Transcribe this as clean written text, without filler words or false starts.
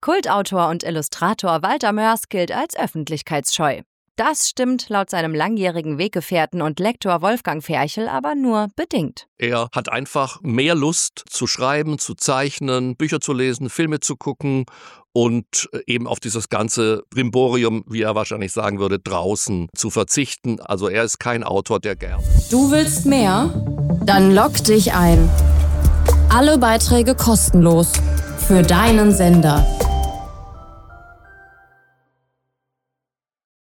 Kultautor und Illustrator Walter Mörs gilt als öffentlichkeitsscheu. Das stimmt laut seinem langjährigen Weggefährten und Lektor Wolfgang Ferchel aber nur bedingt. Er hat einfach mehr Lust zu schreiben, zu zeichnen, Bücher zu lesen, Filme zu gucken und eben auf dieses ganze Brimborium, wie er wahrscheinlich sagen würde, draußen zu verzichten. Also er ist kein Autor, der gern. Du willst mehr? Dann log dich ein. Alle Beiträge kostenlos für deinen Sender.